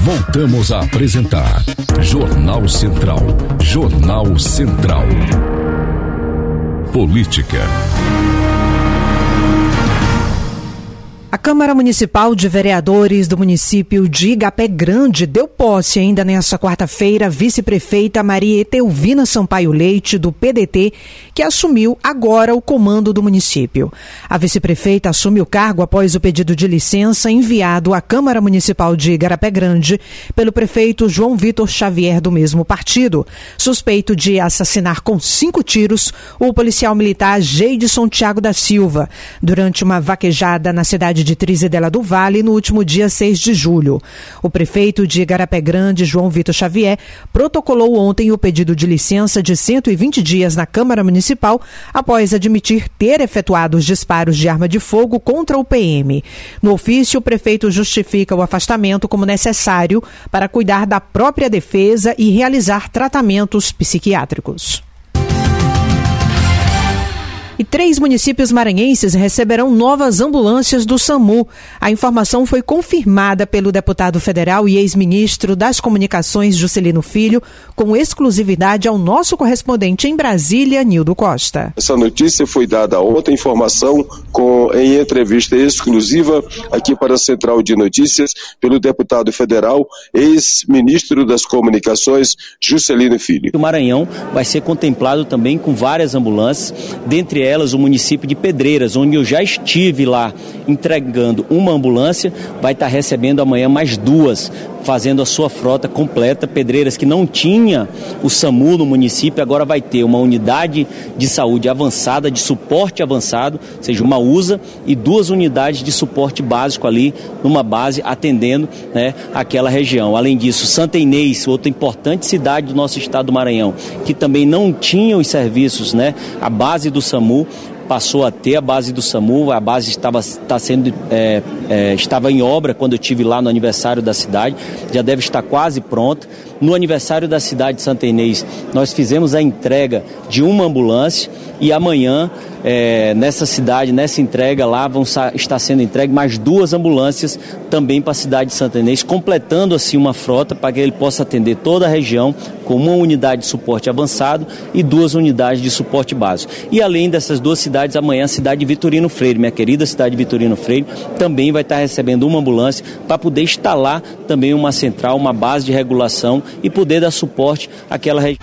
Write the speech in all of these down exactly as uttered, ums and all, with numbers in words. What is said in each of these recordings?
Voltamos a apresentar Jornal Central. Jornal Central. Política. A Câmara Municipal de Vereadores do município de Igapé Grande deu posse ainda nesta quarta-feira à vice-prefeita Maria Etelvina Sampaio Leite, do P D T, que assumiu agora o comando do município. A vice-prefeita assume o cargo após o pedido de licença enviado à Câmara Municipal de Igarapé Grande pelo prefeito João Vitor Xavier, do mesmo partido. Suspeito de assassinar com cinco tiros o policial militar Geidson Thiago da Silva, durante uma vaquejada na cidade de Trizedela do Vale no último dia seis de julho. O prefeito de Igarapé Grande, João Vitor Xavier, protocolou ontem o pedido de licença de cento e vinte dias na Câmara Municipal após admitir ter efetuado os disparos de arma de fogo contra o P M. No ofício, o prefeito justifica o afastamento como necessário para cuidar da própria defesa e realizar tratamentos psiquiátricos. E três municípios maranhenses receberão novas ambulâncias do SAMU. A informação foi confirmada pelo deputado federal e ex-ministro das Comunicações, Juscelino Filho, com exclusividade ao nosso correspondente em Brasília, Nildo Costa. Essa notícia foi dada ontem, informação com, em entrevista exclusiva aqui para a Central de Notícias, pelo deputado federal, ex-ministro das Comunicações, Juscelino Filho. O Maranhão vai ser contemplado também com várias ambulâncias, dentre elas o município de Pedreiras, onde eu já estive lá entregando uma ambulância, vai estar recebendo amanhã mais duas, fazendo a sua frota completa. Pedreiras, que não tinha o SAMU no município, agora vai ter uma unidade de saúde avançada, de suporte avançado, ou seja, uma U S A, e duas unidades de suporte básico ali numa base atendendo, né, aquela região. Além disso, Santa Inês, outra importante cidade do nosso estado do Maranhão, que também não tinha os serviços, né, a base do SAMU, passou a ter a base do SAMU. A base estava, está sendo, é, é, estava em obra quando eu estive lá no aniversário da cidade, já deve estar quase pronta. No aniversário da cidade de Santa Inês, nós fizemos a entrega de uma ambulância e amanhã, é, nessa cidade, nessa entrega lá, vão estar sendo entregue mais duas ambulâncias também para a cidade de Santa Inês, completando assim uma frota para que ele possa atender toda a região com uma unidade de suporte avançado e duas unidades de suporte básico. E além dessas duas cidades, amanhã a cidade de Vitorino Freire, minha querida cidade de Vitorino Freire, também vai estar recebendo uma ambulância para poder instalar também uma central, uma base de regulação e poder dar suporte àquela região.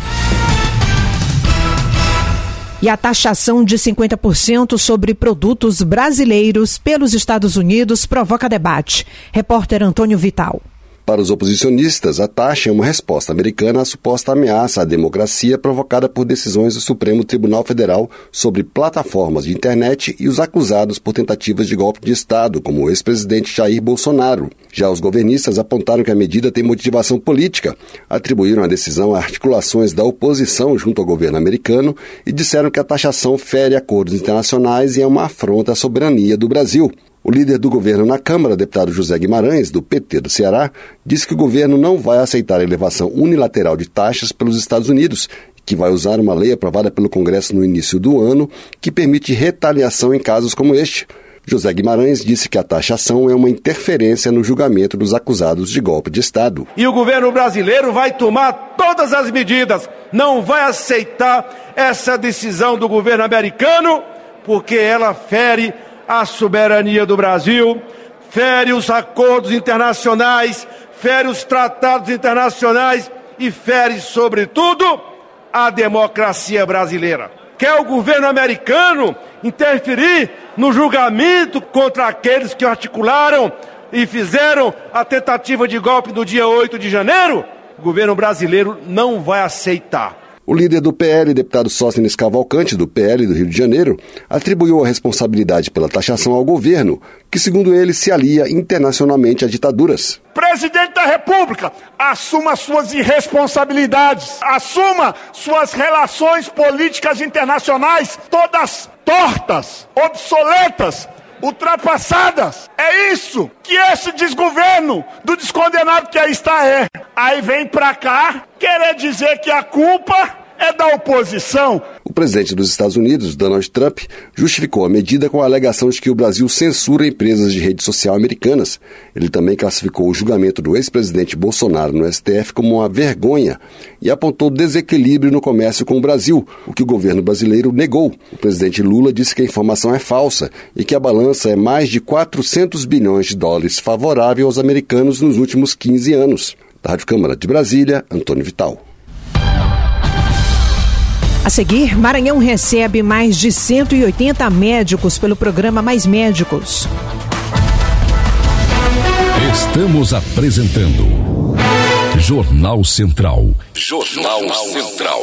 E a taxação de cinquenta por cento sobre produtos brasileiros pelos Estados Unidos provoca debate. Repórter Antônio Vital. Para os oposicionistas, a taxa é uma resposta americana à suposta ameaça à democracia provocada por decisões do Supremo Tribunal Federal sobre plataformas de internet e os acusados por tentativas de golpe de Estado, como o ex-presidente Jair Bolsonaro. Já os governistas apontaram que a medida tem motivação política, atribuíram a decisão a articulações da oposição junto ao governo americano e disseram que a taxação fere acordos internacionais e é uma afronta à soberania do Brasil. O líder do governo na Câmara, deputado José Guimarães, do P T do Ceará, disse que o governo não vai aceitar a elevação unilateral de taxas pelos Estados Unidos, que vai usar uma lei aprovada pelo Congresso no início do ano, que permite retaliação em casos como este. José Guimarães disse que a taxação é uma interferência no julgamento dos acusados de golpe de Estado. E o governo brasileiro vai tomar todas as medidas, não vai aceitar essa decisão do governo americano, porque ela fere a soberania do Brasil, fere os acordos internacionais, fere os tratados internacionais e fere, sobretudo, a democracia brasileira. Quer o governo americano interferir no julgamento contra aqueles que articularam e fizeram a tentativa de golpe no dia oito de janeiro? O governo brasileiro não vai aceitar. O líder do P L, deputado Sóstenes Cavalcante, do P L do Rio de Janeiro, atribuiu a responsabilidade pela taxação ao governo, que, segundo ele, se alia internacionalmente a ditaduras. Presidente da República, assuma suas irresponsabilidades, assuma suas relações políticas internacionais todas tortas, obsoletas, ultrapassadas. É isso que esse desgoverno do descondenado que aí está é. Aí vem pra cá querer dizer que a culpa é da oposição. O presidente dos Estados Unidos, Donald Trump, justificou a medida com a alegação de que o Brasil censura empresas de rede social americanas. Ele também classificou o julgamento do ex-presidente Bolsonaro no S T F como uma vergonha e apontou desequilíbrio no comércio com o Brasil, o que o governo brasileiro negou. O presidente Lula disse que a informação é falsa e que a balança é mais de quatrocentos bilhões de dólares favorável aos americanos nos últimos quinze anos. Da Rádio Câmara de Brasília, Antônio Vital. A seguir, Maranhão recebe mais de cento e oitenta médicos pelo programa Mais Médicos. Estamos apresentando Jornal Central. Jornal Central.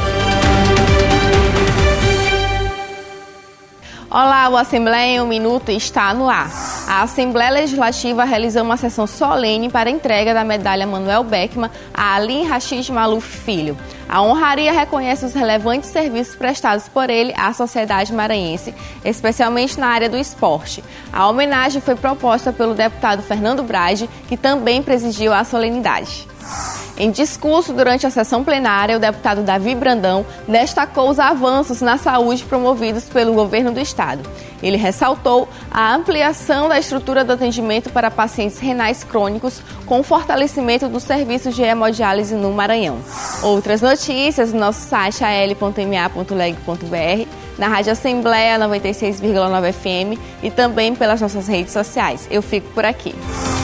Olá, o Assembleia em um Minuto está no ar. A Assembleia Legislativa realizou uma sessão solene para a entrega da medalha Manuel Beckmann a Ali Rashid Maluf Filho. A honraria reconhece os relevantes serviços prestados por ele à sociedade maranhense, especialmente na área do esporte. A homenagem foi proposta pelo deputado Fernando Brade, que também presidiu a solenidade. Em discurso durante a sessão plenária, o deputado Davi Brandão destacou os avanços na saúde promovidos pelo governo do estado. Ele ressaltou a ampliação da estrutura do atendimento para pacientes renais crônicos com o fortalecimento dos serviços de hemodiálise no Maranhão. Outras notícias no nosso site a l ponto m a ponto leg ponto b r, na Rádio Assembleia noventa e seis vírgula nove F M e também pelas nossas redes sociais. Eu fico por aqui.